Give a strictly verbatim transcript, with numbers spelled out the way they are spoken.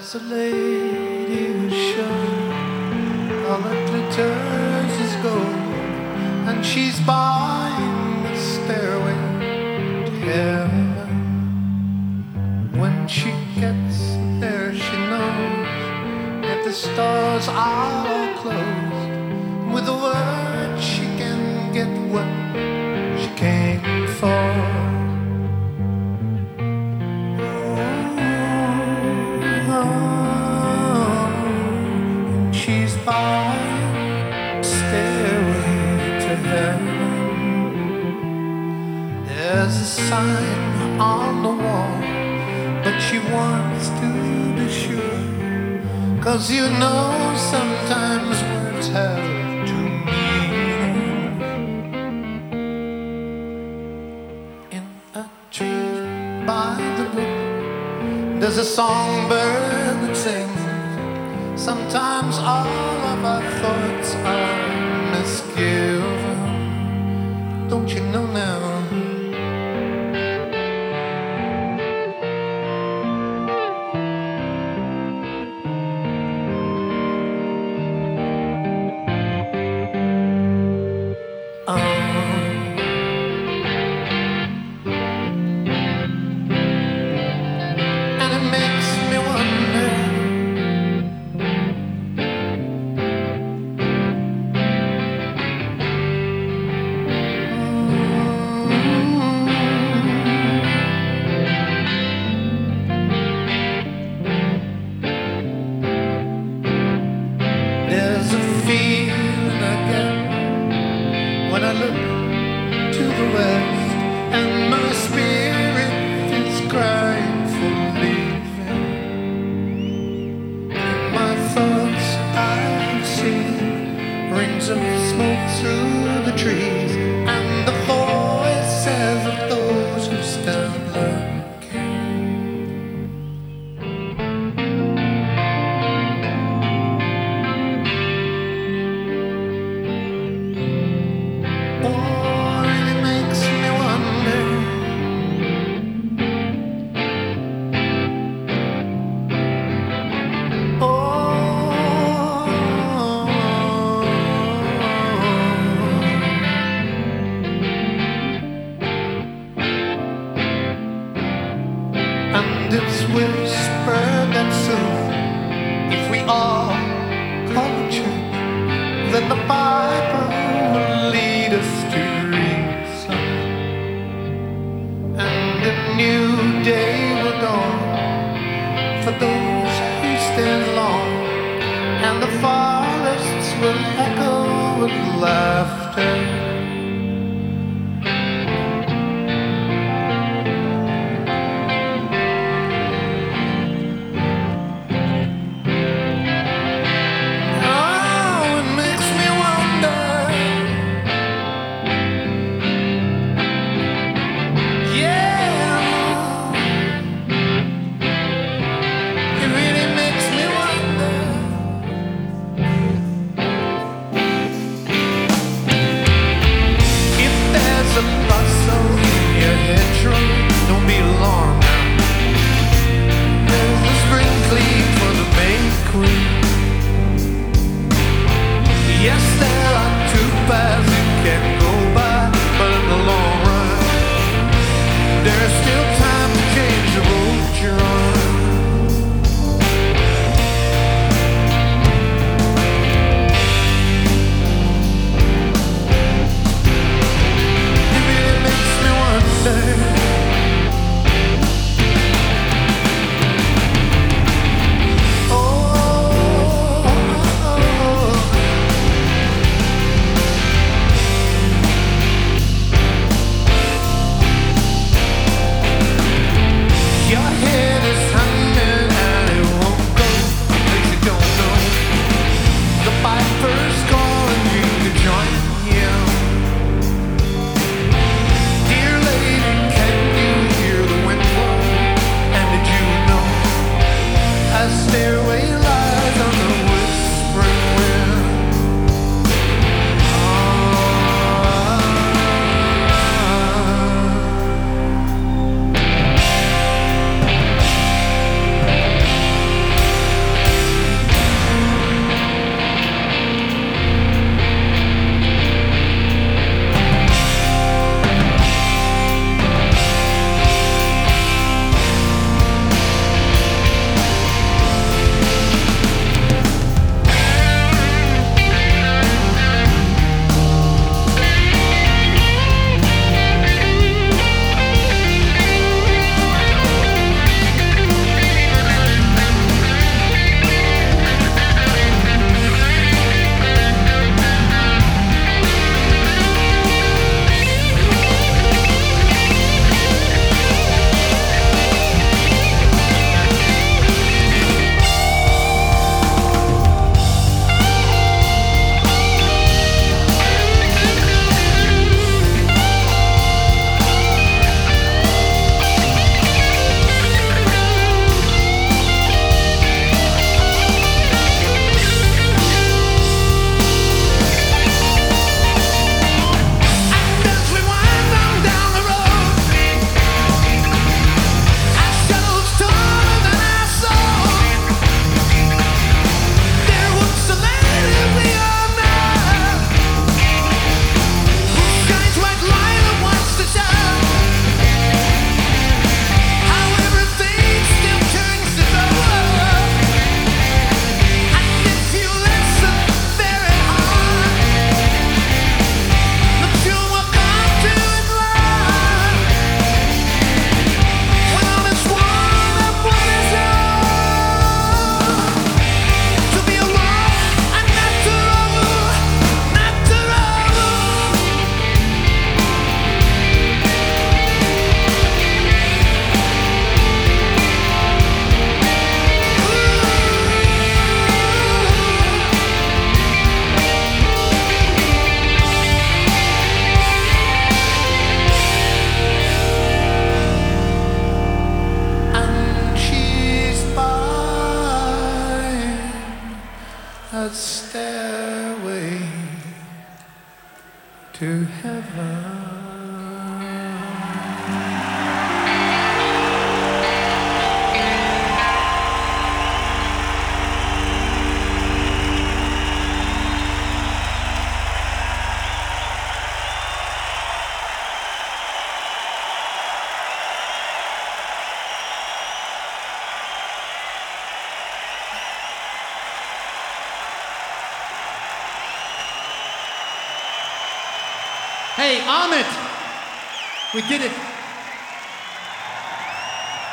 There's a lady who's sure all that glitters is gold, and she's buying the stairway to heaven. When she gets there, she knows that the stars are all closed. With a word, she can get what she came for. She's buying stairway to heaven. There's a sign on the wall, but she wants to be sure, 'cause you know sometimes words have two meanings. In a tree by the brook, there's a songbird that sings. Sometimes all of our thoughts are misgiven. Don't you know now? to heaven. Hey, Amit! We did it.